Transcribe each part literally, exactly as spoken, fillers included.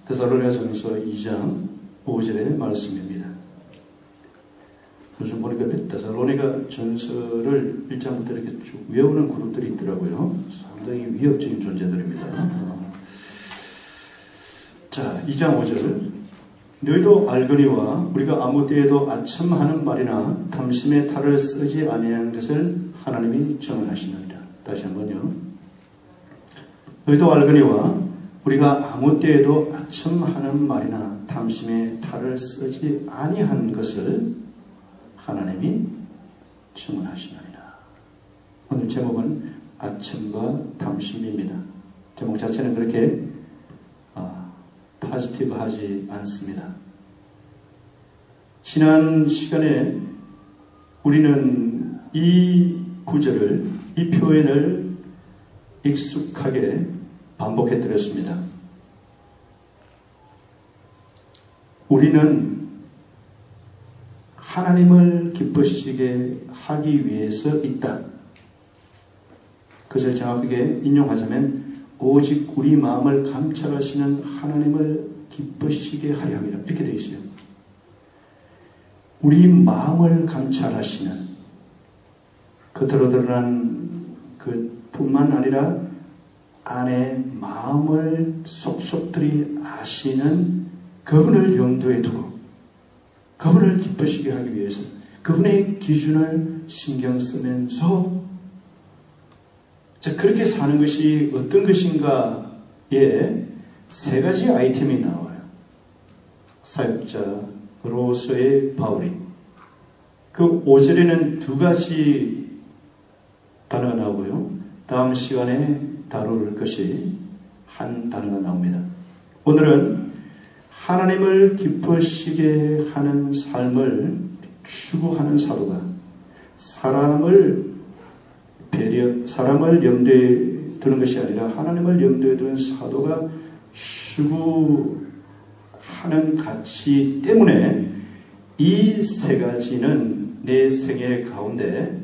데살로니가전서 이 장 오 절의 말씀입니다. 요즘 보니까 데살로니가 전서를 일 장부터 이렇게 쭉 외우는 그룹들이 있더라고요. 상당히 위협적인 존재들입니다. 자, 이 장 오 절. 너희도 알거니와 우리가 아무 때에도 아첨하는 말이나 탐심의 탈을 쓰지 아니하는 것을 하나님이 정언하시느니라. 다시 한번요. 너희도 알거니와 우리가 아무 때에도 아첨하는 말이나 탐심의 탈을 쓰지 아니한 것을 하나님이 정언하시느니라. 오늘 제목은 아첨과 탐심입니다. 제목 자체는 그렇게 아, 파지티브하지 않습니다. 지난 시간에 우리는 이 구절을, 이 표현을 익숙하게 반복해 드렸습니다. 우리는 하나님을 기쁘시게 하기 위해서 있다. 그것을 정확하게 인용하자면 오직 우리 마음을 감찰하시는 하나님을 기쁘시게 하려 함이라. 이렇게 되어 있어요. 우리 마음을 감찰하시는, 겉으로 드러난 그 뿐만 아니라 안에 마음을 속속들이 아시는 그분을 염두에 두고 그분을 기쁘시게 하기 위해서 그분의 기준을 신경 쓰면서 자, 그렇게 사는 것이 어떤 것인가에 세 가지 아이템이 나와요. 사역자로서의 바울이. 그 오 절에는 두 가지 단어가 나오고요. 다음 시간에 다룰 것이 한 단어가 나옵니다. 오늘은 하나님을 기쁘시게 하는 삶을 추구하는 사도가 사람을 배려, 사람을 염두에 두는 것이 아니라 하나님을 염두에 두는 사도가 추구하는 가치 때문에 이 세 가지는 내 생애 가운데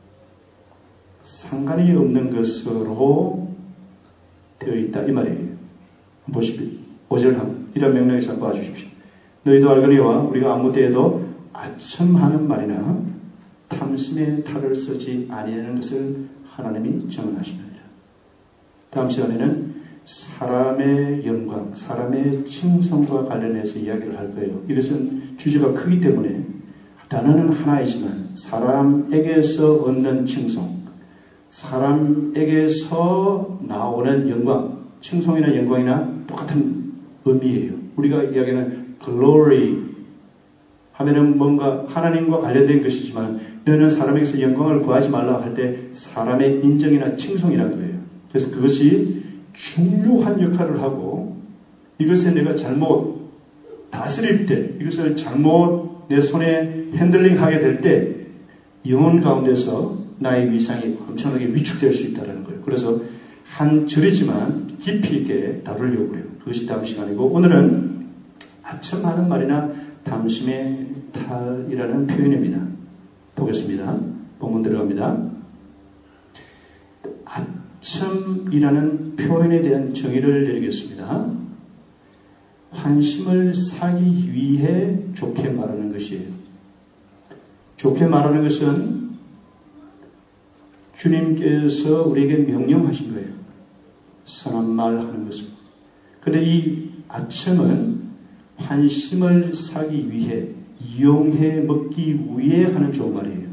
상관이 없는 것으로 되어 있다 이 말이에요. 보십시오. 오 절 이런 명령에서 봐주십시오. 너희도 알거니와 우리가 아무 때에도 아첨하는 말이나 탐심의 탈을 쓰지 아니하는 것을 하나님이 정언하시느니라. 다음 시간에는 사람의 영광, 사람의 칭송과 관련해서 이야기를 할 거예요. 이것은 주제가 크기 때문에 단어는 하나이지만 사람에게서 얻는 칭송, 사람에게서 나오는 영광, 칭송이나 영광이나 똑같은 의미예요. 우리가 이야기하는 glory 하면은 뭔가 하나님과 관련된 것이지만 너는 사람에게서 영광을 구하지 말라 할 때 사람의 인정이나 칭송이라는 거예요. 그래서 그것이 중요한 역할을 하고 이것에 내가 잘못 다스릴 때, 이것을 잘못 내 손에 핸들링하게 될 때 영혼 가운데서 나의 위상이 엄청나게 위축될 수 있다는 거예요. 그래서 한 절이지만 깊이 있게 다루려고 해요. 그것이 다음 시간이고 오늘은 아첨하는 말이나 탐심의 탈이라는 표현입니다. 보겠습니다. 본문 들어갑니다. 아첨이라는 표현에 대한 정의를 내리겠습니다. 환심을 사기 위해 좋게 말하는 것이에요. 좋게 말하는 것은 주님께서 우리에게 명령하신 거예요. 선한 말 하는 것은. 그런데 이 아첨은 환심을 사기 위해, 이용해 먹기 위해 하는 좋은 말이에요.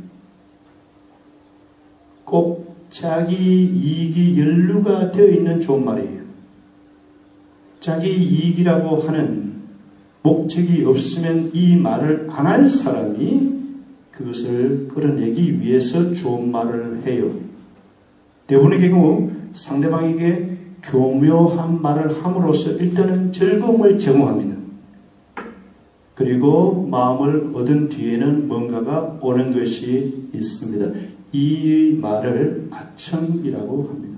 꼭 자기 이익이 연루가 되어 있는 좋은 말이에요. 자기 이익이라고 하는 목적이 없으면 이 말을 안 할 사람이 그것을 끌어내기 위해서 좋은 말을 해요. 대부분의 경우 상대방에게 교묘한 말을 함으로써 일단은 즐거움을 제공합니다. 그리고 마음을 얻은 뒤에는 뭔가가 오는 것이 있습니다. 이 말을 아첨이라고 합니다.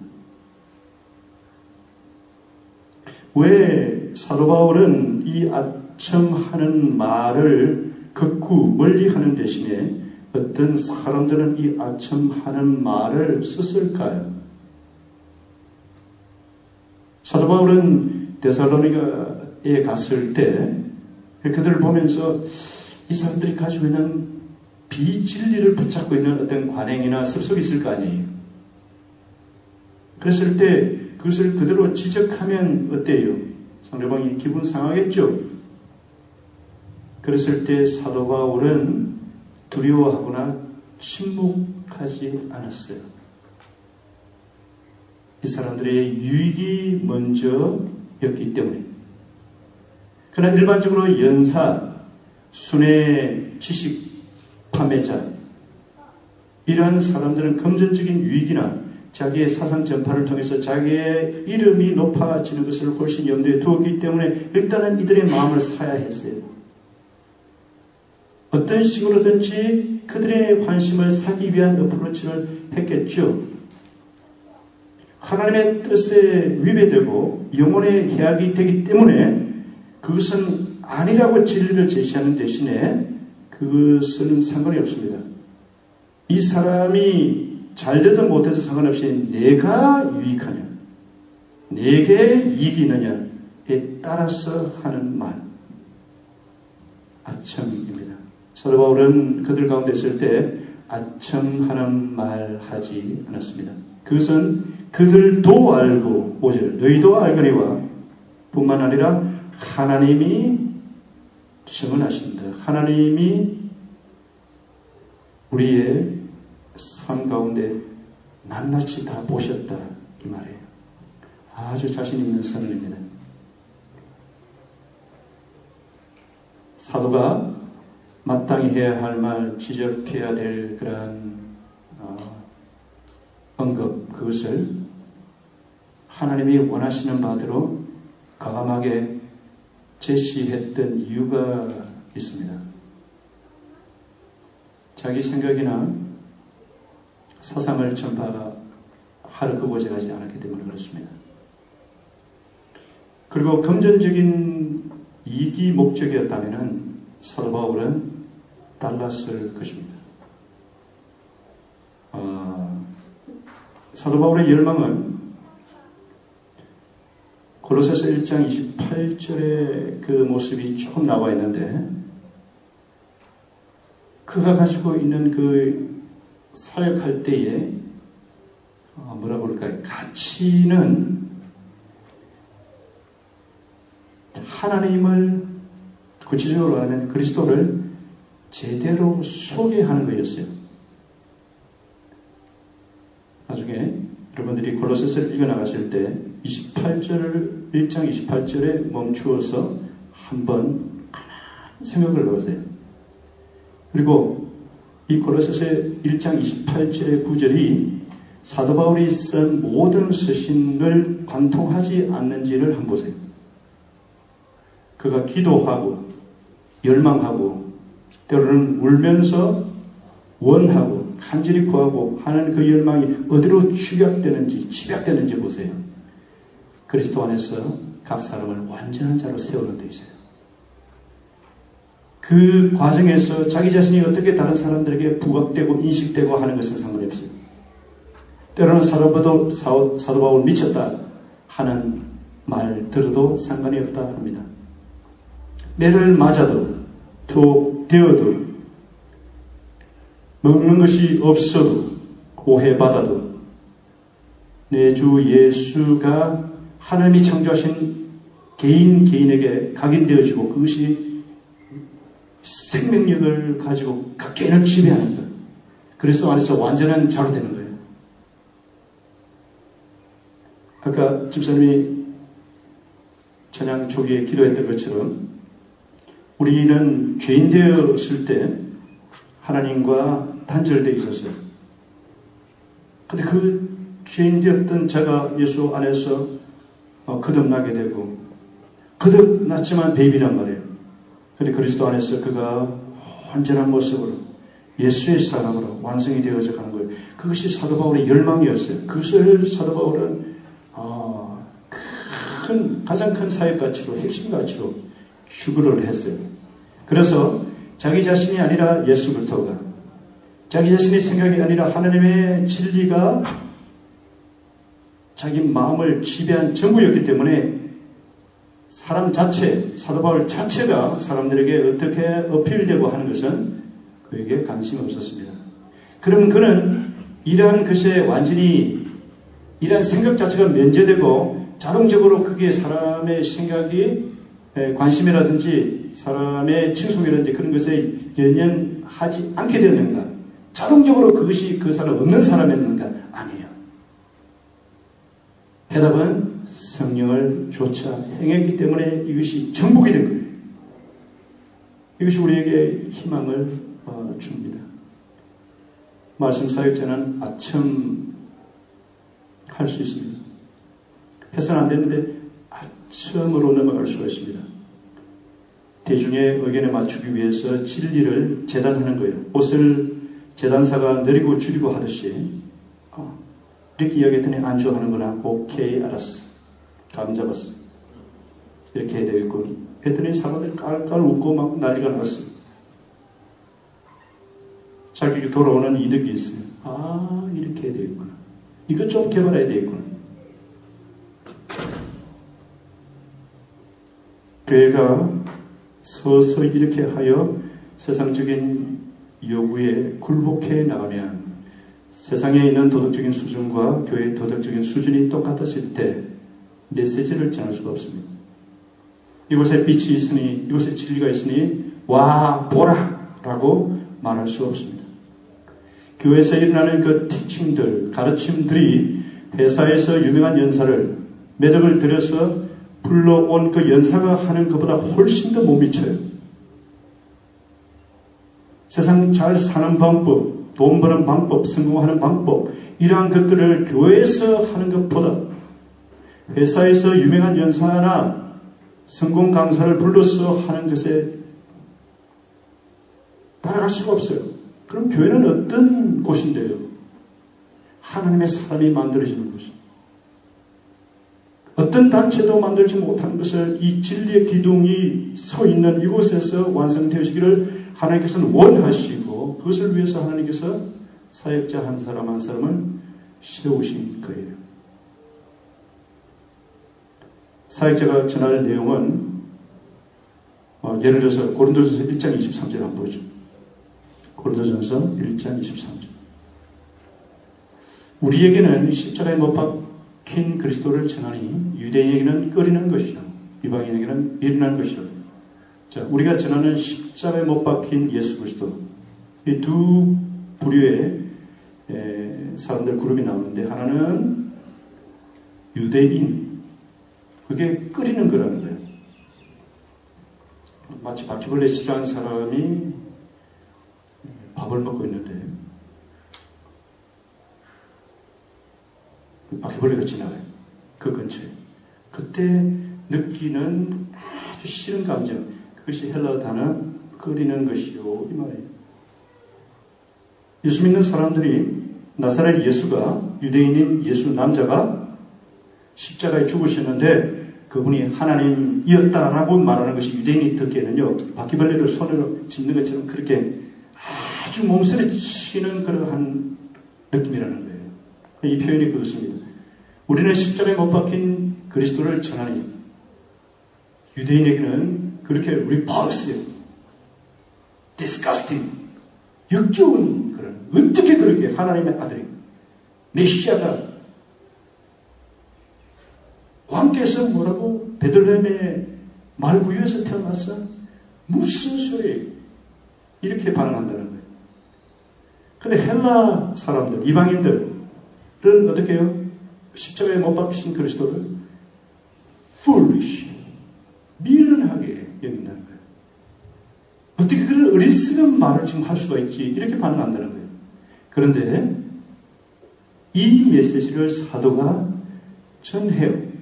왜 사도 바울은 이 아첨하는 말을 극구 멀리하는 대신에 어떤 사람들은 이 아첨하는 말을 썼을까요? 사도 바울은 데살로니가 로마에 갔을 때 그들을 보면서 이 사람들이 가지고 있는 비진리를 붙잡고 있는 어떤 관행이나 습속이 있을 거 아니에요. 그랬을 때 그것을 그대로 지적하면 어때요? 상대방이 기분 상하겠죠? 그랬을 때 사도 바울은 두려워하거나 침묵하지 않았어요. 이 사람들의 유익이 먼저였기 때문에. 그러나 일반적으로 연사, 순회, 지식, 판매자 이러한 사람들은 금전적인 유익이나 자기의 사상 전파를 통해서 자기의 이름이 높아지는 것을 훨씬 염두에 두었기 때문에 일단은 이들의 마음을 사야 했어요. 어떤 식으로든지 그들의 관심을 사기 위한 어프로치를 했겠죠. 하나님의 뜻에 위배되고 영혼의 해악이 되기 때문에 그것은 아니라고 진리를 제시하는 대신에 그것은 상관이 없습니다. 이 사람이 잘되든 못해도 상관없이 내가 유익하냐, 내게 이익이 있느냐에 따라서 하는 말, 아첨입니다. 사도 바울은 그들 가운데 있을 때 아첨하는 말 하지 않았습니다. 그것은 그들도 알고 오 절 너희도 알거니와 뿐만 아니라 하나님이 증언하신다. 하나님이 우리의 삶 가운데 낱낱이 다 보셨다 이 말이에요. 아주 자신 있는 선언입니다. 사도가 마땅히 해야 할 말, 지적해야 될 그러한 어, 언급, 그것을 하나님이 원하시는 바대로 과감하게 제시했던 이유가 있습니다. 자기 생각이나 사상을 전파할 그곳에 가지 않았기 때문에 그렇습니다. 그리고 금전적인 이익이 목적이었다면 사도 바울은 달랐을 것입니다. 어, 사도 바울의 열망은 골로새서 일 장 이십팔 절의 그 모습이 조금 나와 있는데 그가 가지고 있는 그 사역할 때에 어, 뭐라고 그럴까요? 가치는 하나님을 구체적으로 하면 그리스도를 제대로 소개하는 거였어요. 나중에 여러분들이 골로새서를 읽어나가실 때 이십팔 절을 일 장 이십팔 절에 멈추어서 한번 생각을 해보세요. 그리고 이 골로새서 일 장 이십팔 절의 구절이 사도 바울이 쓴 모든 서신을 관통하지 않는지를 한번 보세요. 그가 기도하고 열망하고 때로는 울면서 원하고 간절히 구하고 하는 그 열망이 어디로 축약되는지 집약되는지 보세요. 그리스도 안에서 각 사람을 완전한 자로 세우는 데 있어요. 그 과정에서 자기 자신이 어떻게 다른 사람들에게 부각되고 인식되고 하는 것은 상관이 없어요. 때로는 사도, 사도, 사도 바울 미쳤다 하는 말 들어도 상관이 없다 합니다. 매를 맞아도 투옥 되어도 먹는 것이 없어도 오해받아도 내 주 예수가 하나님이 창조하신 개인 개인에게 각인되어지고 그것이 생명력을 가지고 각 개인을 지배하는 것, 그리스도 안에서 완전한 자로 되는 거예요. 아까 집사님이 찬양 초기에 기도했던 것처럼 우리는 죄인 되었을 때 하나님과 단절되어 있었어요. 근데 그 죄인 되었던 자가 예수 안에서 어, 거듭나게 되고 거듭났지만 베이비란 말이에요. 근데 그리스도 안에서 그가 완전한 모습으로 예수의 사람으로 완성이 되어져 가는 거예요. 그것이 사도 바울의 열망이었어요. 그것을 사도 바울은 어, 큰, 가장 큰 사역 가치로, 핵심 가치로 추구를 했어요. 그래서 자기 자신이 아니라 예수 그리스도가, 자기 자신의 생각이 아니라 하나님의 진리가 자기 마음을 지배한 전부였기 때문에 사람 자체, 사도 바울 자체가 사람들에게 어떻게 어필되고 하는 것은 그에게 관심이 없었습니다. 그러면 그는 이러한 것에 완전히 이러한 생각 자체가 면제되고 자동적으로 그게 사람의 생각이 관심이라든지 사람의 칭송이라든지 그런 것에 연연하지 않게 되었는가? 자동적으로 그것이 그 사람 없는 사람이었는가? 아니에요. 해답은 성령을 조차 행했기 때문에 이것이 정복이 된 거예요. 이것이 우리에게 희망을 어, 줍니다. 말씀 사역자는 아첨 할 수 있습니다. 해서는 안 되는데 아첨으로 넘어갈 수가 있습니다. 대중의 의견에 맞추기 위해서 진리를 재단하는 거예요. 옷을 재단사가 내리고 줄이고 하듯이 어, 이렇게 이야기했더니 안주하는구나. 오케이, 알았어. 감 잡았어. 이렇게 해야 되겠군. 했더니 사람들이 깔깔 웃고 막 난리가 났어요. 자기에게 돌아오는 이득이 있어요. 아, 이렇게 해야 되겠구나. 이것 좀 개발해야 되겠구나. 교회가 서서히 이렇게 하여 세상적인 요구에 굴복해 나가면 세상에 있는 도덕적인 수준과 교회의 도덕적인 수준이 똑같았을 때 메시지를 전할 수가 없습니다. 이곳에 빛이 있으니, 이곳에 진리가 있으니 와 보라 라고 말할 수 없습니다. 교회에서 일어나는 그 티칭들, 가르침들이 회사에서 유명한 연사를 매덕을 들여서 불러온 그 연사가 하는 것보다 훨씬 더 못 미쳐요. 세상 잘 사는 방법, 돈 버는 방법, 성공하는 방법, 이러한 것들을 교회에서 하는 것보다 회사에서 유명한 연사나 성공 강사를 불러서 하는 것에 따라갈 수가 없어요. 그럼 교회는 어떤 곳인데요? 하나님의 사람이 만들어지는 곳입니다. 어떤 단체도 만들지 못하는 것을 이 진리의 기둥이 서 있는 이곳에서 완성되시기를 하나님께서는 원하시고 그것을 위해서 하나님께서 사역자 한 사람 한 사람을 세우신 거예요. 사역자가 전할 내용은 어, 예를 들어서 고린도전서 일 장 이십삼 절 한번 보죠. 고린도전서 일 장 이십삼 절. 우리에게는 십자가에 못 박힌 그리스도를 전하니 유대인에게는 꺼리는 것이요 이방인에게는 미련한 것이요. 자, 우리가 전하는 십자가에 못 박힌 예수 그리스도, 이 두 부류의 에, 사람들 그룹이 나오는데 하나는 유대인, 그게 끓이는 거라는 거예요. 마치 바퀴벌레 싫어하는 사람이 밥을 먹고 있는데 바퀴벌레가 지나가요. 그 근처에. 그때 느끼는 아주 싫은 감정, 그것이 헬라어 단어 끓이는 것이요 이 말이에요. 예수 믿는 사람들이 나사렛 예수가, 유대인인 예수 남자가 십자가에 죽으셨는데 그분이 하나님이었다라고 말하는 것이 유대인이 듣기에는요, 바퀴벌레를 손으로 짚는 것처럼 그렇게 아주 몸살에 치는 그러한 느낌이라는 거예요. 이 표현이 그것입니다. 우리는 십자가에 못 박힌 그리스도를 전하니 유대인에게는 그렇게 repulsive, disgusting, 역겨운 그런, 어떻게 그렇게 하나님의 아들이 메시아가 왕께서 뭐라고 베들레헴의 말구유에서 태어났어? 무슨 소리? 이렇게 반응한다는 거예요. 그런데 헬라 사람들, 이방인들은 어떻게 해요? 십자가에 못 박히신 그리스도를 foolish, 미련하게 여긴다는 거예요. 어떻게 그런 어리석은 말을 지금 할 수가 있지? 이렇게 반응한다는 거예요. 그런데 이 메시지를 사도가 전해요.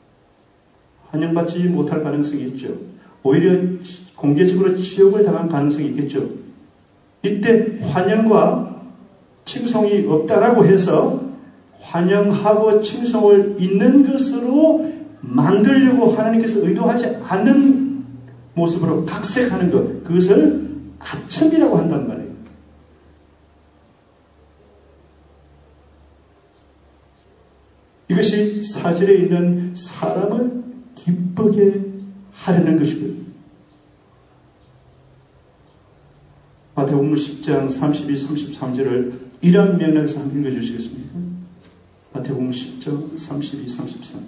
환영받지 못할 가능성이 있죠. 오히려 공개적으로 지옥을 당한 가능성이 있겠죠. 이때 환영과 칭송이 없다라고 해서 환영하고 칭송을 있는 것으로 만들려고 하나님께서 의도하지 않는 모습으로 각색하는 것, 그것을 아첨이라고 한단 말이에요. 이것이 사절에 있는 사람을 기쁘게 하려는 것이고요. 마태복음 십 장 삼십이, 삼십삼 절을 이런 맥락에서 한번 읽어주시겠습니까? 마태복음 십 장 삼십이, 삼십삼.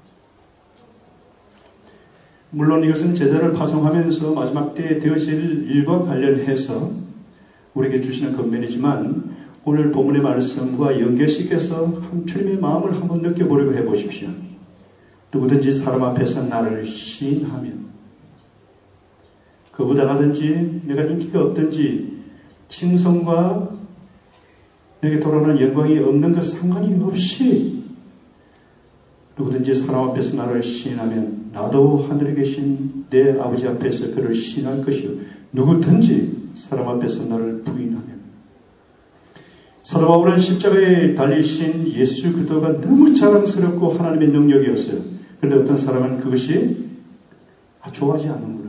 물론 이것은 제자를 파송하면서 마지막 때에 되어질 일과 관련해서 우리에게 주시는 권면이지만 오늘 본문의 말씀과 연결시켜서 한 주님의 마음을 한번 느껴보려고 해보십시오. 누구든지 사람 앞에서 나를 시인하면 그보다 하든지 내가 인기가 없든지 칭송과 내게 돌아오는 영광이 없는 것 상관이 없이 누구든지 사람 앞에서 나를 시인하면 나도 하늘에 계신 내 아버지 앞에서 그를 시인할 것이요 누구든지 사람 앞에서 나를 부인하면 사도 바울은 십자가에 달리신 예수 그리스도가 너무 자랑스럽고 하나님의 능력이었어요. 그런데 어떤 사람은 그것이 아, 좋아하지 않는구나.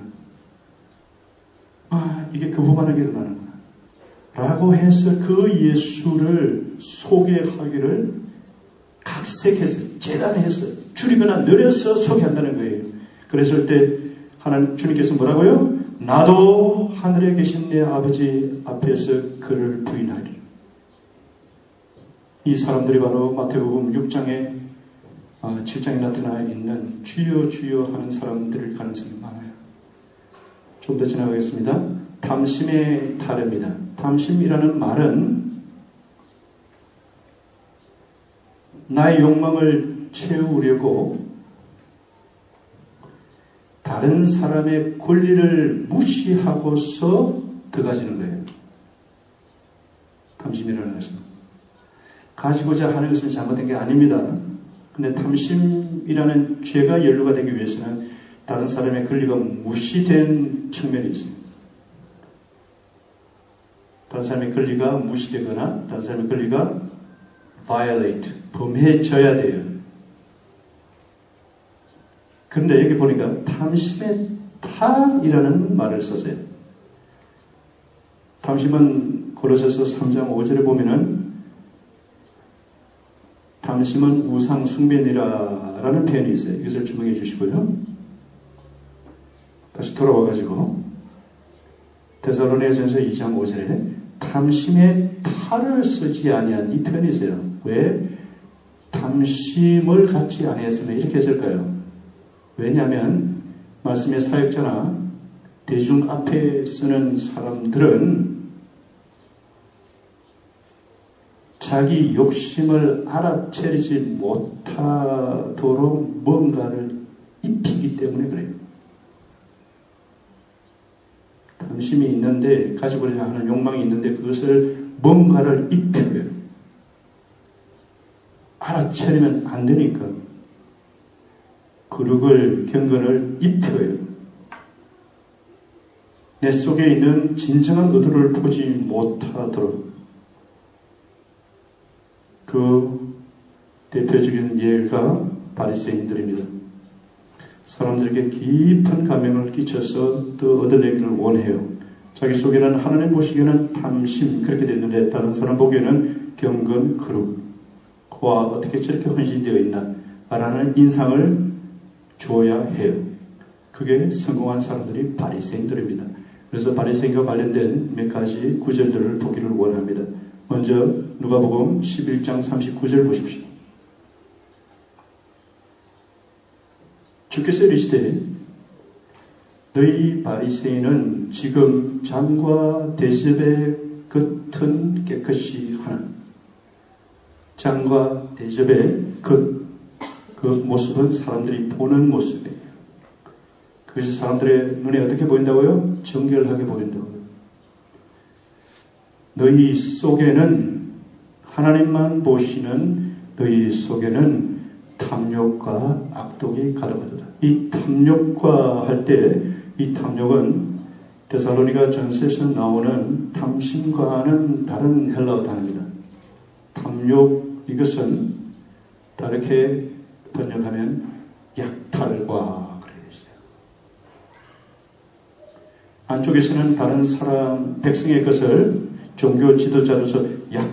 아, 이게 그보만하게 일어나는구나. 라고 해서 그 예수를 소개하기를 각색해서 재단해서 줄이거나 늘려서 소개한다는 거예요. 그랬을 때 하나님 주님께서 뭐라고요? 나도 하늘에 계신 내 아버지 앞에서 그를 부인하리라. 이 사람들이 바로 마태복음 육 장에 칠 장에 나타나 있는 주여 주여 하는 사람들일 가능성이 많아요. 좀 더 지나가겠습니다. 탐심의 탈입니다. 탐심이라는 말은 나의 욕망을 채우려고 다른 사람의 권리를 무시하고서 들어가지는 거예요. 탐심이라는 것은 가지고자 하는 것은 잘못된 게 아닙니다. 근데 탐심이라는 죄가 연루가 되기 위해서는 다른 사람의 권리가 무시된 측면이 있습니다. 다른 사람의 권리가 무시되거나 다른 사람의 권리가 violate, 범해져야 돼요. 그런데 여기 보니까 탐심의 탈이라는 말을 썼어요. 탐심은 고로새서 삼 장 오 절에 보면은 탐심은 우상 숭배니라 라는 표현이 있어요. 이것을 주목해 주시고요. 다시 돌아와가지고 데살로니가전서 이 장 오 절에 탐심의 탈을 쓰지 아니한 이 표현이 있어요. 왜? 탐심을 갖지 아니했으면 이렇게 했을까요? 왜냐하면 말씀의 사역자나 대중 앞에 쓰는 사람들은 자기 욕심을 알아채리지 못하도록 뭔가를 입히기 때문에 그래요. 탐심이 있는데, 가지고자 하는 욕망이 있는데 그것을 뭔가를 입혀요. 알아채리면 안 되니까 그룹을, 경건을 입혀요. 내 속에 있는 진정한 의도를 보지 못하도록. 그 대표적인 예가 바리새인들입니다. 사람들에게 깊은 감명을 끼쳐서 또 얻어내기를 원해요. 자기 속에는 하나님 보시기에는 탐심 그렇게 됐는데 다른 사람 보기에는 경건, 거룩. 와 어떻게 저렇게 헌신되어 있나 라는 인상을 줘야 해요. 그게 성공한 사람들이 바리새인들입니다. 그래서 바리새인과 관련된 몇 가지 구절들을 보기를 원합니다. 먼저 누가복음 십일 장 삼십구 절 보십시오. 주께서 이르시되 너희 바리새인은 지금 장과 대접의 겉은 깨끗이 하나 장과 대접의 겉, 그 모습은 사람들이 보는 모습이에요. 그것이 사람들의 눈에 어떻게 보인다고요? 정결하게 보인다고요. 너희 속에는 하나님만 보시는 너희 속에는 탐욕과 악독이 가득하다. 이 탐욕과 할 때 이 탐욕은 데살로니가 전서에서 나오는 탐심과는 다른 헬라어 단어입니다. 탐욕 이것은 다르게 번역하면 약탈과 그래 있어요. 안쪽에서는 다른 사람 백성의 것을 종교 지도자로서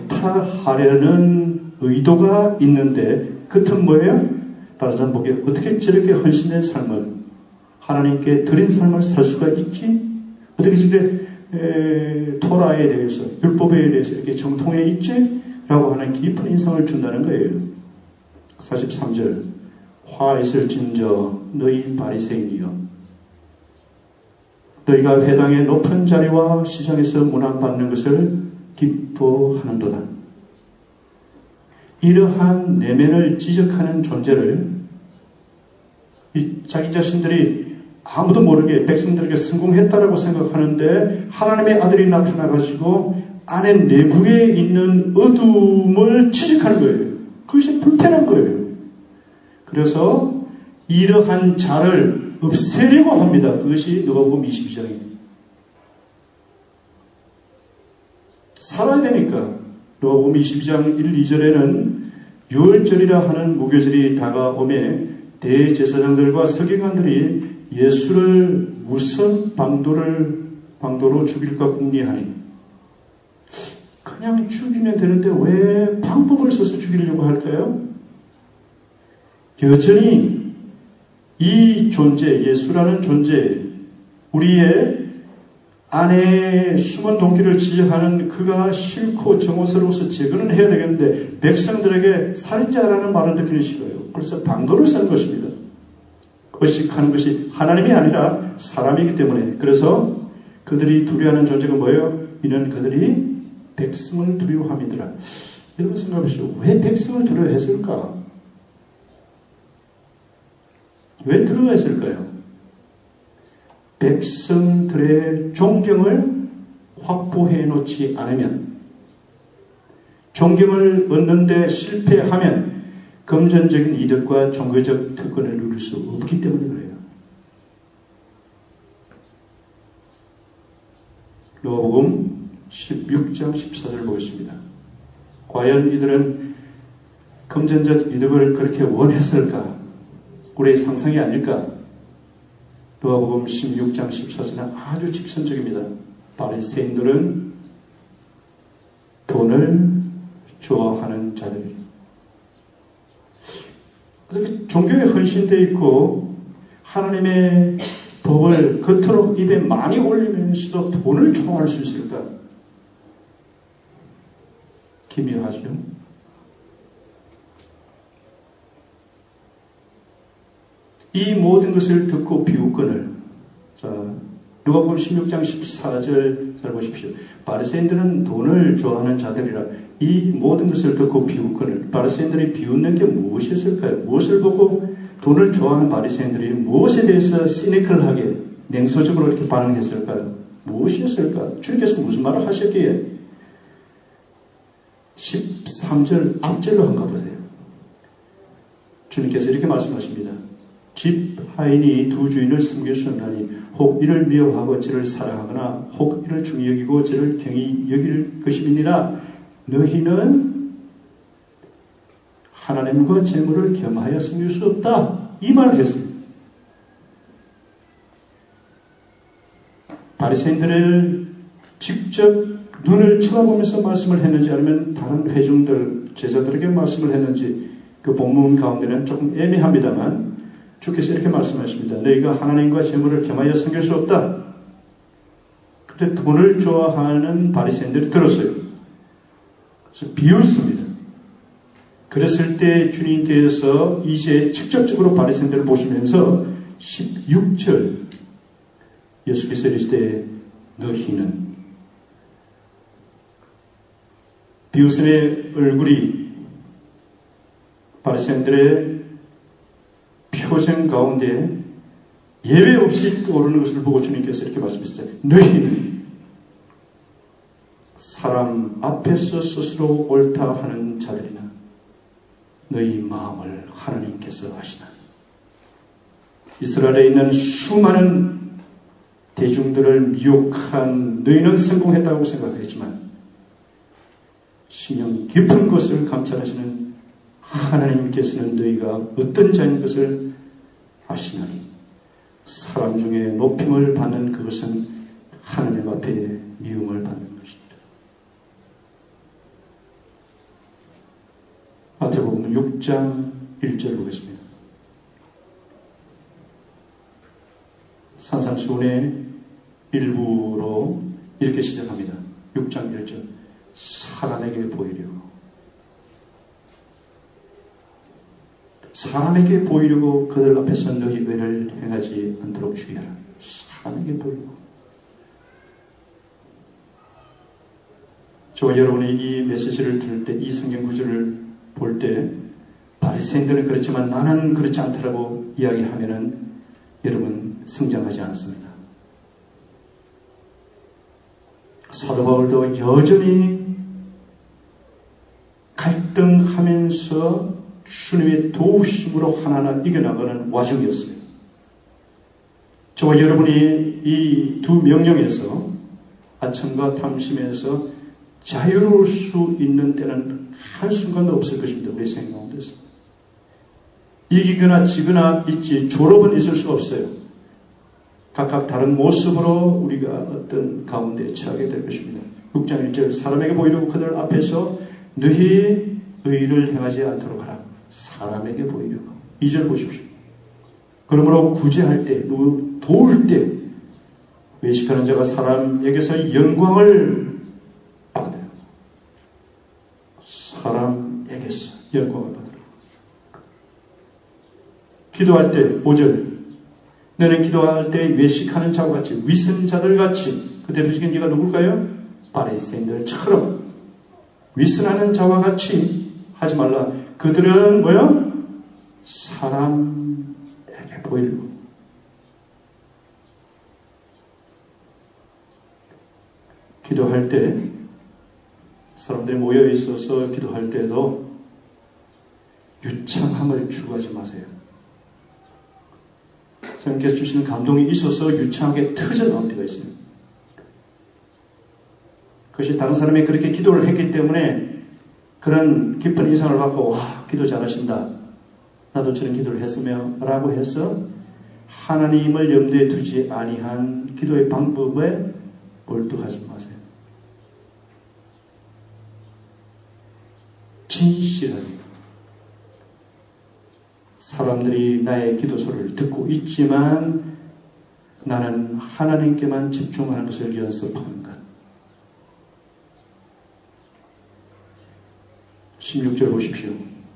약탈하려는 의도가 있는데 겉은 뭐예요? 다른 사람 보기에 어떻게 저렇게 헌신된 삶을 하나님께 드린 삶을 살 수가 있지? 어떻게 이제 토라에 대해서, 율법에 대해서 이렇게 정통해 있지? 라고 하는 깊은 인상을 준다는 거예요. 사십삼 절 화 있을진저 너희 바리새인이여 너희가 회당의 높은 자리와 시장에서 문안받는 것을 기뻐하는도다. 이러한 내면을 지적하는 존재를 자기 자신들이 아무도 모르게 백성들에게 성공했다라고 생각하는데 하나님의 아들이 나타나가지고 안에 내부에 있는 어둠을 지적하는 거예요. 그것이 불편한 거예요. 그래서 이러한 자를 없애려고 합니다. 그것이 누가복음 이십이 장입니다. 살아야 되니까. 누가복음 이십이 장 일, 이 절에는 유월절이라 하는 무교절이 다가오매 대제사장들과 서기관들이 예수를 무슨 방도를 방도로 죽일까 궁리하니 그냥 죽이면 되는데 왜 방법을 써서 죽이려고 할까요? 여전히 이 존재, 예수라는 존재, 우리의 안에 숨은 동기를 지적하는 그가 싫고 정오스러워서 제거는 해야 되겠는데 백성들에게 살인자라는 말을 듣기는 싫어요. 그래서 방도를 쓴 것입니다. 의식하는 것이 하나님이 아니라 사람이기 때문에. 그래서 그들이 두려워하는 존재가 뭐예요? 이는 그들이 백성을 두려워함이더라. 여러분 생각해보시오. 왜 백성을 두려워했을까? 왜 두려워했을까요? 백성들의 존경을 확보해 놓지 않으면, 존경을 얻는데 실패하면 금전적인 이득과 종교적 특권을 누릴 수 없기 때문에 그래요. 누가복음 십육 장 십사 절을 보겠습니다. 과연 이들은 금전적 이득을 그렇게 원했을까? 우리의 상상이 아닐까? 누가복음 십육 장 십사 절은 아주 직선적입니다. 바리새인들은 돈을 좋아하는 자들입니다. 어떻게 종교에 헌신되어 있고 하나님의 법을 겉으로 입에 많이 올리면서도 돈을 좋아할 수 있을까? 기묘하죠. 이 모든 것을 듣고 비웃거늘. 자, 누가복음 십육 장 십사 절 잘 보십시오. 바리새인들은 돈을 좋아하는 자들이라. 이 모든 것을 듣고 비웃거늘. 바리새인들이 비웃는 게 무엇이었을까요? 무엇을 보고 돈을 좋아하는 바리새인들이 무엇에 대해서 시니컬하게 냉소적으로 이렇게 반응했을까요? 무엇이었을까? 주님께서 무슨 말을 하셨기에? 십삼 절 앞절로 한가 보세요. 주님께서 이렇게 말씀하십니다. 집 하인이 두 주인을 섬길 수 없나니 혹 이를 미워하고 저를 사랑하거나 혹 이를 중히 여기고 저를 경히 여길 것임이니라. 너희는 하나님과 재물을 겸하여 섬길 수 없다. 이 말을 했습니다. 바리새인들을 직접 눈을 쳐다보면서 말씀을 했는지 아니면 다른 회중들, 제자들에게 말씀을 했는지 그 본문 가운데는 조금 애매합니다만 주께서 이렇게 말씀하십니다. 너희가 하나님과 재물을 겸하여 섬길 수 없다. 그때 돈을 좋아하는 바리새인들이 들었어요. 그래서 비웃습니다. 그랬을 때 주님께서 이제 직접적으로 바리새인들을 보시면서 십육 절 예수께서 이르시되 너희는 비웃음의 얼굴이 바리새인들의 표정 가운데 예외 없이 떠오르는 것을 보고 주님께서 이렇게 말씀하셨어요. 너희는 사람 앞에서 스스로 옳다 하는 자들이나 너희 마음을 하나님께서 아시나. 이스라엘에 있는 수많은 대중들을 미혹한 너희는 성공했다고 생각했지만 심령 깊은 것을 감찰하시는 하나님께서는 너희가 어떤 자인 것을 아시나니 사람 중에 높임을 받는 그것은 하나님 앞에 미움을 받는 것입니다. 마태복음 육 장 일 절 보겠습니다. 산상수훈의 일부로 이렇게 시작합니다. 육 장 일 절. 사람에게 보이려고. 사람에게 보이려고 그들 앞에서 너희 죄를 행하지 않도록 주의하라. 사람에게 보이려고. 저와 여러분이 이 메시지를 들을 때, 이 성경 구절을 볼 때, 바리새인들은 그렇지만 나는 그렇지 않더라고 이야기하면은 여러분 성장하지 않습니다. 사도 바울도 여전히 갈등하면서 주님의 도우심으로 하나하나 이겨나가는 와중이었어요. 저와 여러분이 이 두 명령에서 아첨과 탐심에서 자유로울 수 있는 때는 한순간도 없을 것입니다. 우리 생각 가운데서. 이기거나 지거나 있지 졸업은 있을 수가 없어요. 각각 다른 모습으로 우리가 어떤 가운데 처하게 될 것입니다. 육 장 일 절. 사람에게 보이려고 그들 앞에서 너희 의를 행하지 않도록 하라. 사람에게 보이려고. 이 절 보십시오. 그러므로 구제할 때, 도울 때 외식하는 자가 사람에게서 영광을 받아요. 사람에게서 영광을 받아요. 기도할 때 오 절. 너는 기도할 때 외식하는 자와 같이, 위선자들 같이, 그때 부지긴 자가 누굴까요? 바리새인들처럼 위선하는 자와 같이 하지 말라. 그들은 뭐요? 사람에게 보이려고. 기도할 때 사람들이 모여 있어서 기도할 때도 유창함을 추구하지 마세요. 성령께서 주시는 감동이 있어서 유창하게 터져 나올 때가 있습니다. 그것이 다른 사람이 그렇게 기도를 했기 때문에 그런 깊은 인상을 받고 와 기도 잘하신다. 나도 저런 기도를 했으며 라고 해서 하나님을 염두에 두지 아니한 기도의 방법에 몰두하지 마세요. 진실하게 사람들이 나의 기도소리를 듣고 있지만 나는 하나님께만 집중하는 것을 연습하는 것. 십육 절 보십시오.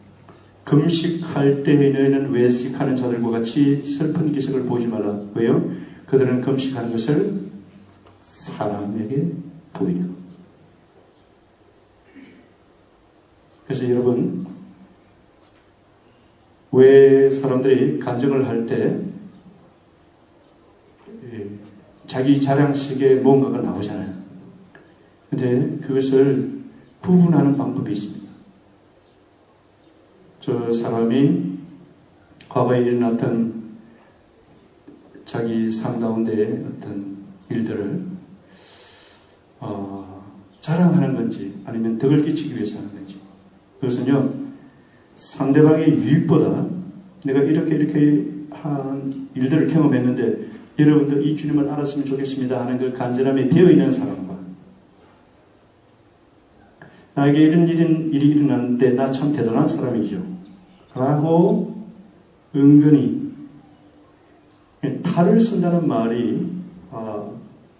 금식할 때에 너희는 외식하는 자들과 같이 슬픈 기색을 보이지 말라. 왜요? 그들은 금식하는 것을 사람에게 보이려. 그래서 여러분, 왜 사람들이 간증을 할 때 자기 자랑식에 뭔가가 나오잖아요. 근데 그것을 구분하는 방법이 있습니다. 저 사람이 과거에 일어났던 자기 삶 가운데 어떤 일들을 어, 자랑하는 건지 아니면 덕을 끼치기 위해서 하는 건지, 그것은요 상대방의 유익보다 내가 이렇게 이렇게 한 일들을 경험했는데 여러분도 이 주님을 알았으면 좋겠습니다 하는 그 간절함에 배어있는 사람과 나에게 이런 일인, 일이 일어났는데 나 참 대단한 사람이죠 라고 은근히 탈을 쓴다는 말이 아,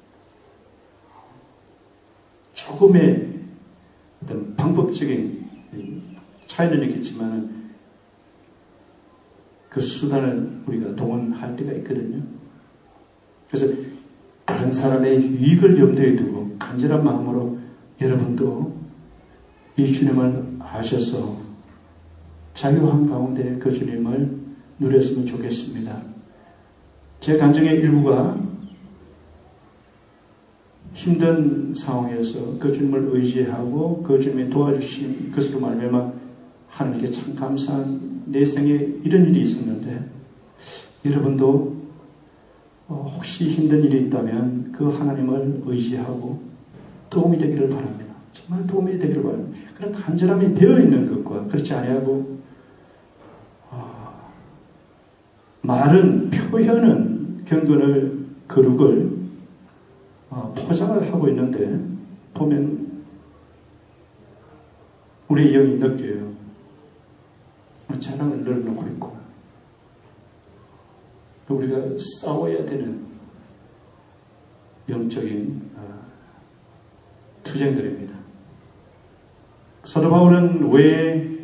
조금의 어떤 방법적인 차이는 있겠지만 그 수단을 우리가 동원할 때가 있거든요. 그래서 다른 사람의 유익을 염두에 두고 간절한 마음으로 여러분도 이 주님을 아셔서 자유한 가운데 그 주님을 누렸으면 좋겠습니다. 제 간증의 일부가 힘든 상황에서 그 주님을 의지하고 그 주님이 도와주신 것으로 말미암아 하나님께 참 감사한 내 생에 이런 일이 있었는데 여러분도 혹시 힘든 일이 있다면 그 하나님을 의지하고 도움이 되기를 바랍니다. 정말 도움이 되기를 바랍니다. 그런 간절함이 되어있는 것과 그렇지 아니하고 어, 말은 표현은 경건을 거룩을 어, 포장을 하고 있는데 보면 우리의 영이 느껴요. 자랑을 늘어놓고 있고 우리가 싸워야 되는 영적인 투쟁들입니다. 사도 바울은 왜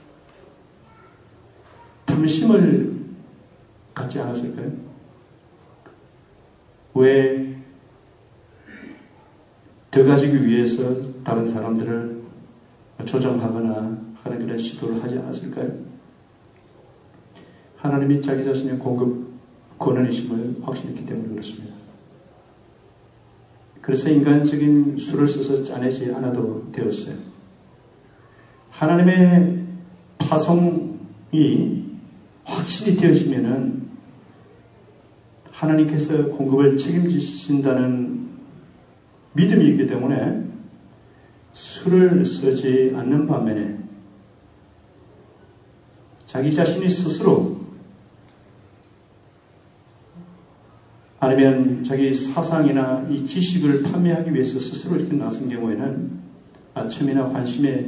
탐심을 갖지 않았을까요? 왜 더 가지기 위해서 다른 사람들을 조정하거나 하는 그런 시도를 하지 않았을까요? 하나님이 자기 자신의 공급 권한이심을 확신했기 때문에 그렇습니다. 그래서 인간적인 수를 써서 짜내지 않아도 되었어요. 하나님의 파송이 확신이 되어지면은 하나님께서 공급을 책임지신다는 믿음이 있기 때문에 수를 쓰지 않는 반면에 자기 자신이 스스로 아니면 자기 사상이나 이 지식을 판매하기 위해서 스스로 이렇게 나선 경우에는 아첨이나 환심에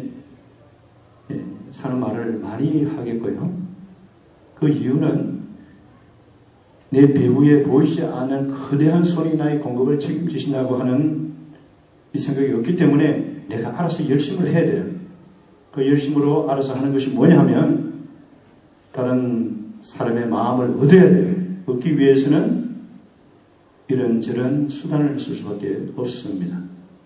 사는 말을 많이 하겠고요. 그 이유는 내 배후에 보이지 않는 거대한 손이 나의 공급을 책임지신다고 하는 이 생각이 없기 때문에 내가 알아서 열심을 해야 돼요. 그 열심으로 알아서 하는 것이 뭐냐 하면 다른 사람의 마음을 얻어야 돼요. 얻기 위해서는 이런저런 수단을 쓸 수밖에 없습니다.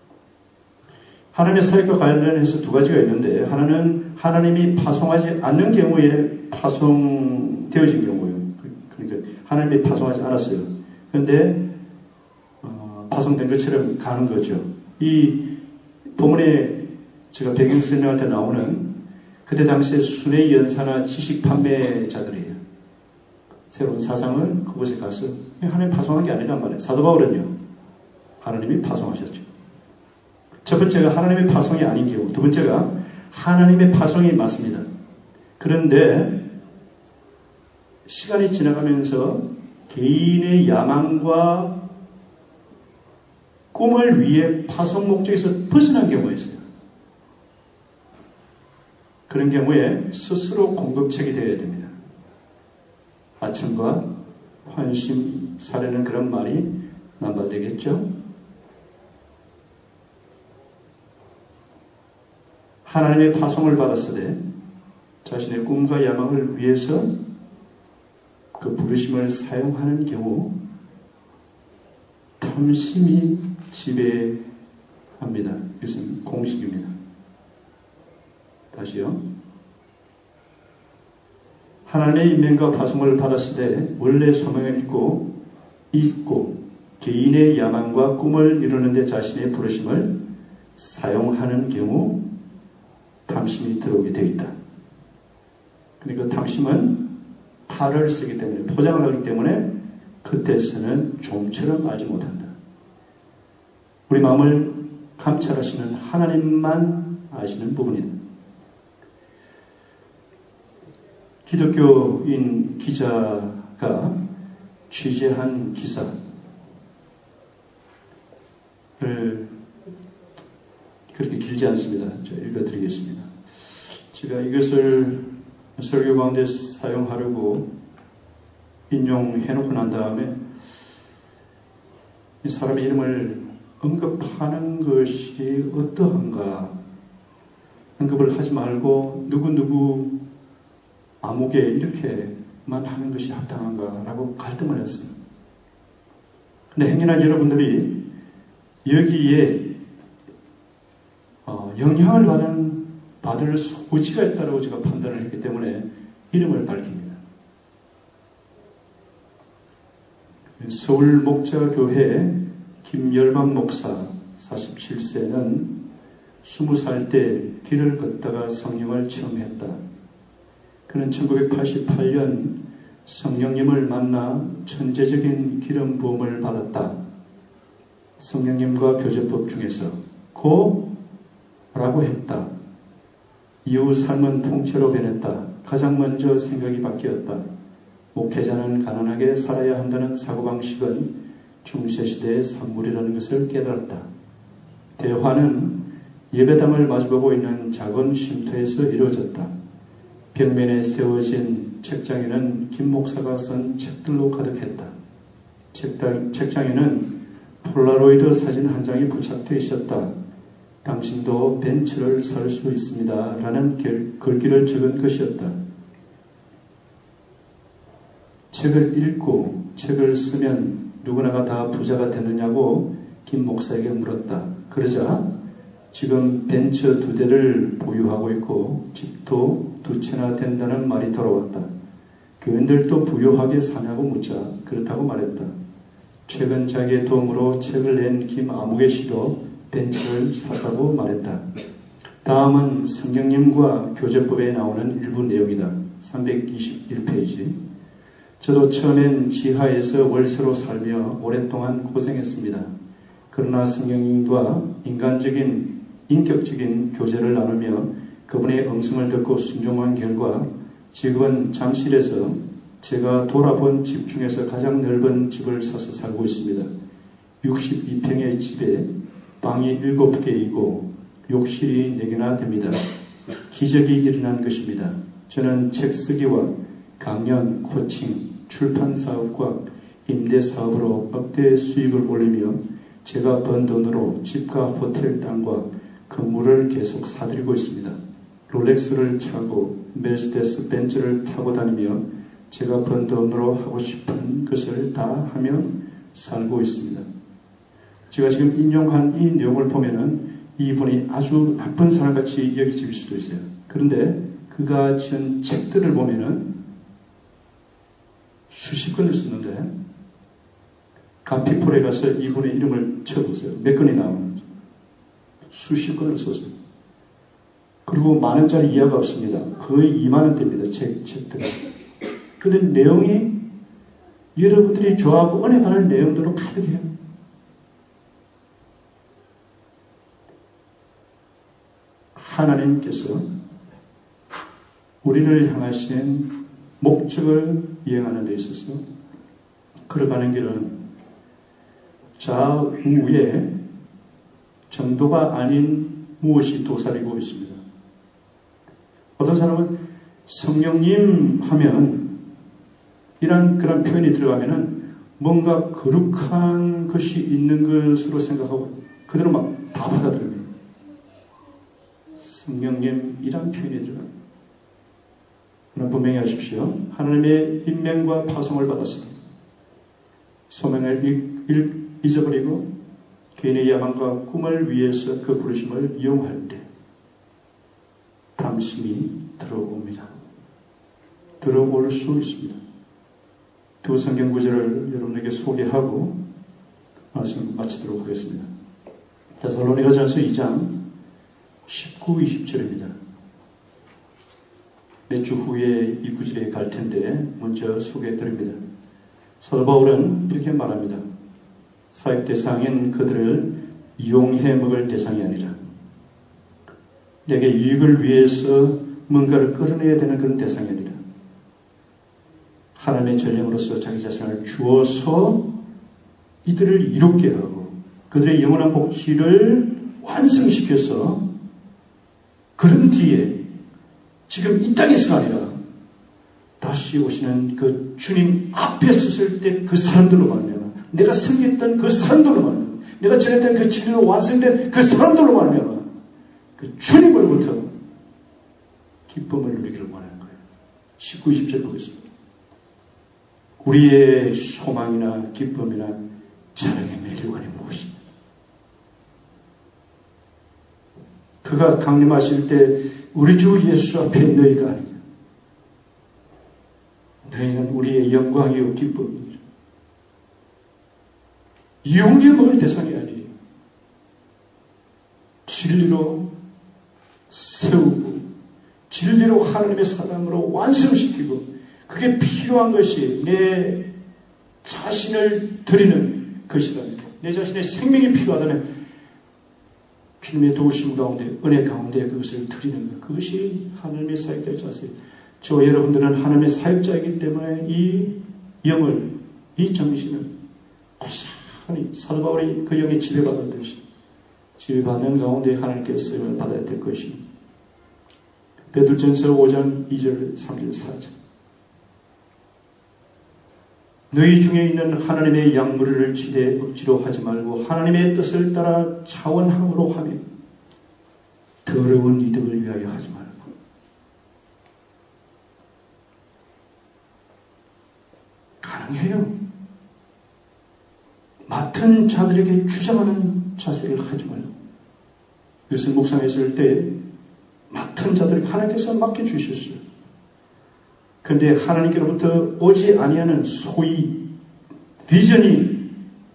하나님의 사역과 관련해서 두 가지가 있는데 하나는 하나님이 파송하지 않는 경우에 파송되어진 경우예요. 그러니까 하나님이 파송하지 않았어요. 그런데 어, 파송된 것처럼 가는 거죠. 이 본문에 제가 배경 설명할 때 나오는 그때 당시에 순회 연사나 지식 판매자들이에요. 새로운 사상을 그곳에 가서 하나님 파송한 게 아니란 말이에요. 사도 바울은요, 하나님이 파송하셨죠. 첫 번째가 하나님의 파송이 아닌 경우, 두 번째가 하나님의 파송이 맞습니다. 그런데 시간이 지나가면서 개인의 야망과 꿈을 위해 파송 목적에서 벗어난 경우가 있어요. 그런 경우에 스스로 공급책이 되어야 됩니다. 아첨과 환심, 사려는 그런 말이 남발되겠죠. 하나님의 파송을 받았으되 자신의 꿈과 야망을 위해서 그 부르심을 사용하는 경우 탐심이 지배합니다. 이것은 공식입니다. 다시요. 하나님의 인명과 파송을 받았을 때 원래 소명을 잊고 잊고 개인의 야망과 꿈을 이루는 데 자신의 부르심을 사용하는 경우 탐심이 들어오게 되어 있다. 그러니까 탐심은 탈을 쓰기 때문에, 포장을 하기 때문에 그때서는 좀처럼 알지 못한다. 우리 마음을 감찰하시는 하나님만 아시는 부분이다. 기독교인 기자가 취재한 기사를 그렇게 길지 않습니다. 제가 읽어드리겠습니다. 제가 이것을 설교 가운데 사용하려고 인용해놓고 난 다음에 이 사람의 이름을 언급하는 것이 어떠한가, 언급을 하지 말고 누구누구 아무개 이렇게만 하는 것이 합당한가라고 갈등을 했어요. 근데 행여나 여러분들이 여기에 어, 영향을 받은, 받을 소지가 있다고 제가 판단을 했기 때문에 이름을 밝힙니다. 서울 목자교회 김열방 목사 사십칠 세는 스무 살 때 길을 걷다가 성령을 체험했다. 그는 천구백팔십팔 년 성령님을 만나 천재적인 기름 부음을 받았다. 성령님과 교제법 중에서 고 라고 했다. 이후 삶은 통째로 변했다. 가장 먼저 생각이 바뀌었다. 목회자는 가난하게 살아야 한다는 사고방식은 중세시대의 산물이라는 것을 깨달았다. 대화는 예배당을 마주보고 있는 작은 쉼터에서 이루어졌다. 벽면에 세워진 책장에는 김 목사가 쓴 책들로 가득했다. 책당, 책장에는 폴라로이드 사진 한 장이 부착되어 있었다. 당신도 벤츠를 살 수 있습니다. 라는 글귀를 적은 것이었다. 책을 읽고 책을 쓰면 누구나가 다 부자가 되느냐고 김 목사에게 물었다. 그러자 지금 벤츠 두 대를 보유하고 있고 집도 두 채나 된다는 말이 돌아왔다. 교인들도 부유하게 사냐고 묻자 그렇다고 말했다. 최근 자기의 도움으로 책을 낸 김 아무개 씨도 벤츠를 샀다고 말했다. 다음은 성경님과 교제법에 나오는 일부 내용이다. 삼백이십일 페이지. 저도 처음엔 지하에서 월세로 살며 오랫동안 고생했습니다. 그러나 성경님과 인간적인, 인격적인 교제를 나누며 그분의 음성을 듣고 순종한 결과 지금은 잠실에서 제가 돌아본 집 중에서 가장 넓은 집을 사서 살고 있습니다. 육십이 평의 집에 방이 일곱 개이고 욕실이 네 개나 됩니다. 기적이 일어난 것입니다. 저는 책 쓰기와 강연, 코칭, 출판 사업과 임대 사업으로 억대 수익을 올리며 제가 번 돈으로 집과 호텔 땅과 건물을 계속 사들이고 있습니다. 롤렉스를 차고 메르세데스 벤츠를 타고 다니며 제가 번 돈으로 하고 싶은 것을 다 하며 살고 있습니다. 제가 지금 인용한 이 내용을 보면은 이분이 아주 나쁜 사람같이 여겨질 수도 있어요. 그런데 그가 지은 책들을 보면은 수십 권을 썼는데 가피폴에 가서 이분의 이름을 쳐보세요. 몇 권이 나오는지. 수십 권을 썼어요. 그리고 만 원짜리 이하가 없습니다. 거의 이만 원대입니다. 책, 책들이. 그런데 내용이 여러분들이 좋아하고 은혜 받을 내용들로 가득해요. 하나님께서 우리를 향하신 목적을 이행하는 데 있어서 걸어가는 길은 좌우에 정도가 아닌 무엇이 도사리고 있습니다. 어떤 사람은 성령님 하면 이런 그런 표현이 들어가면은 뭔가 거룩한 것이 있는 것으로 생각하고 그대로 막 다 받아들입니다. 성령님 이런 표현이 들어갑니다. 그러나 분명히 하십시오. 하나님의 임명과 파송을 받았습니다. 소명을 잃, 잊어버리고 개인의 야망과 꿈을 위해서 그 부르심을 이용할 때 담심이 들어옵니다. 들어올 수 있습니다. 두 성경 구절을 여러분에게 소개하고 말씀 마치도록 하겠습니다. 데살로니가전서 이 장 십구, 이십 절입니다. 몇 주 후에 이 구절에 갈 텐데 먼저 소개해 드립니다. 사도 바울은 이렇게 말합니다. 사역 대상인 그들을 이용해 먹을 대상이 아니라 내게 유익을 위해서 뭔가를 끌어내야 되는 그런 대상이 아니라 하나님의 전령으로서 자기 자신을 주어서 이들을 이롭게 하고 그들의 영원한 복지를 완성시켜서 그런 뒤에 지금 이 땅에서가 아니라 다시 오시는 그 주님 앞에 섰을 때 그 사람들로 말미암아 내가 섬겼던 그 사람들로 말미암아 내가 전했던 그 진리로 완성된 그 사람들로 말미암아 그 주님으로부터 기쁨을 누리기를 원하는 거예요. 십구, 이십 절 보겠습니다. 우리의 소망이나 기쁨이나 자랑의 매료관이 무엇입니까? 그가 강림하실 때 우리 주 예수 앞에 너희가 아니냐. 너희는 우리의 영광이요 기쁨이라. 이용해 먹을 대상이 아니에요. 진리로 세우고 진리로 하나님의 사랑으로 완성시키고 그게 필요한 것이 내 자신을 드리는 것이라면 내 자신의 생명이 필요하다면 주님의 도우심 가운데 은혜 가운데 그것을 드리는 것 그것이 하나님의 사역자의 자세예요. 저 여러분들은 하나님의 사역자이기 때문에 이 영을 이 정신을 고스란히 사도 바울이 그 영에 지배받았듯이 지배받는 가운데 하나님께서 쓰임을 받아야 될 것입니다. 베드로전서 오 장 이 절 삼 절 사 절 너희 중에 있는 하나님의 양무리를 지대 억지로 하지 말고 하나님의 뜻을 따라 차원함으로 하며 더러운 이득을 위하여 하지 말고. 가능해요. 맡은 자들에게 주장하는 자세를 하지 말고. 이것을 묵상했을 때 맡은 자들에게 하나님께서 맡겨주셨어요. 그런데 하나님께로부터 오지 아니하는 소위 비전이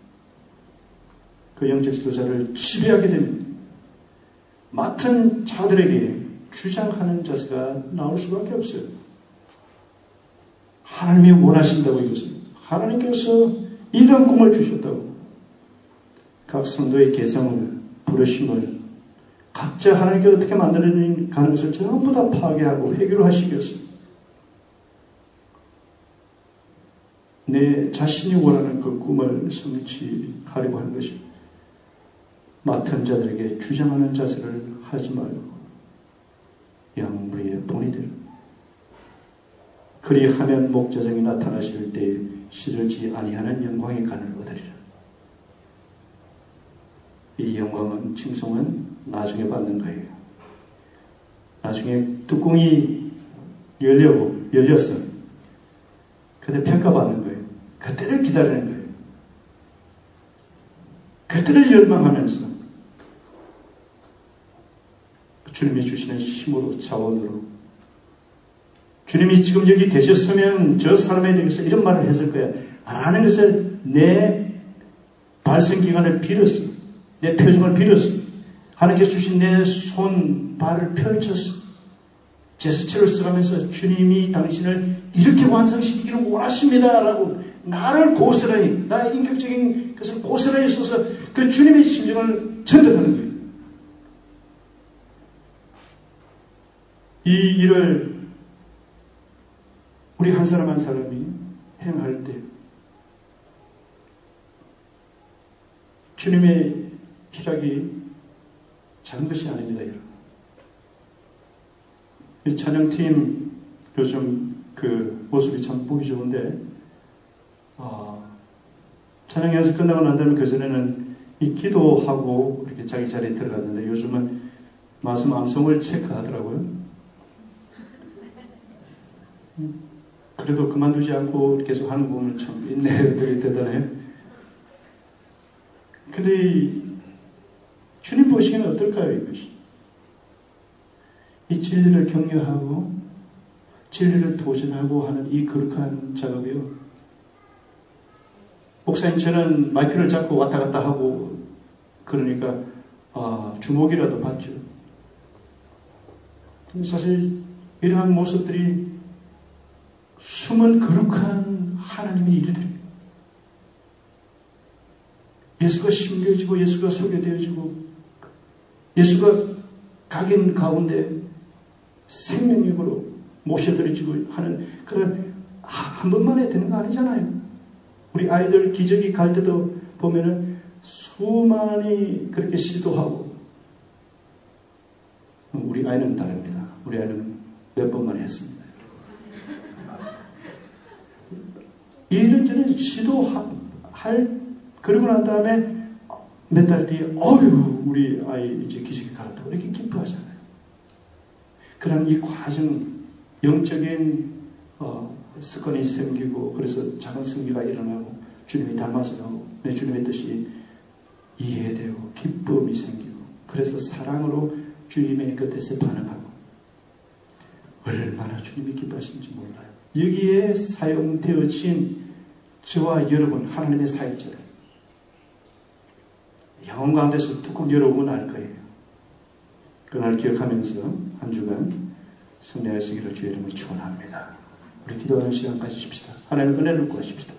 그 영적 지도자를 지배하게 됩니다. 맡은 자들에게 주장하는 자세가 나올 수밖에 없어요. 하나님이 원하신다고 이것은. 하나님께서 이런 꿈을 주셨다고. 각 성도의 개성을, 부르심을 각자 하나님께 어떻게 만들어가는 것을 전부 다 파괴하고 해결을 하시기 위해서 내 자신이 원하는 그 꿈을 성취하려고 하는 것이 맡은 자들에게 주장하는 자세를 하지 말고 양무리의 본이 되라. 그리하면 목자정이 나타나실 때에 시들지 아니하는 영광의 간을 얻으리라. 이 영광은, 칭송은 나중에 받는 거예요. 나중에 뚜껑이 열려, 열렸어. 그때 평가받는 거예요. 그때를 기다리는 거예요. 그때를 열망하면서 주님이 주시는 힘으로, 자원으로. 주님이 지금 여기 계셨으면 저 사람에 대해서 이런 말을 했을 거야 라는 것을 내 발생기관을 빌었어. 내 표정을 빌었어. 하나님께서 주신 내 손, 발을 펼쳤어. 제스처를 써가면서 주님이 당신을 이렇게 완성시키기를 원하십니다 라고 나를 고스란히, 나의 인격적인 것을 고스란히 써서 그 주님의 심정을 전달하는 거예요. 이 일을 우리 한 사람 한 사람이 행할 때 주님의 희락이 작은 것이 아닙니다. 여러분. 이 찬양팀 요즘 그 모습이 참 보기 좋은데 어, 찬양 연습 끝나고 난 다음에 그전에는 이 기도하고 이렇게 자기 자리에 들어갔는데 요즘은 말씀 암송을 체크하더라고요. 그래도 그만두지 않고 계속 하는 거 보면 참 인내가 되게 대단해요. 근데 주님 보시기에는 어떨까요, 이것이? 이 진리를 격려하고 진리를 도전하고 하는 이 거룩한 작업이요. 목사님, 저는 마이크를 잡고 왔다 갔다 하고 그러니까 아, 주목이라도 받죠. 사실 이러한 모습들이 숨은 거룩한 하나님의 일들입니다. 예수가 심겨지고 예수가 소개되어지고 예수가 각인 가운데 생명력으로 모셔드려지고 하는 그런 한 번만에 되는 거 아니잖아요. 우리 아이들 기저귀 갈 때도 보면은 수많이 그렇게 시도하고. 우리 아이는 다릅니다. 우리 아이는 몇 번만에 했습니다. 이런저런 시도할, 그러고 난 다음에 몇 달 뒤에, 어휴, 우리 아이 이제 기저귀 갈았다고 이렇게 기뻐하잖아요. 그럼 이 과정, 영적인 어, 습관이 생기고, 그래서 작은 승리가 일어나고, 주님이 닮아서 가고, 내 주님의 뜻이 이해되고, 기쁨이 생기고, 그래서 사랑으로 주님의 그 뜻에 반응하고, 얼마나 주님이 기뻐하시는지 몰라요. 여기에 사용되어진 저와 여러분, 하나님의 사역자들, 영혼 가운데서 뚜껑 열어보면 알 거예요. 그날 기억하면서 한 주간 승리하시기를 주의 이름으로 축원합니다. 우리 기도하는 시간 가지십시다. 하나님의 은혜를 구하십시다.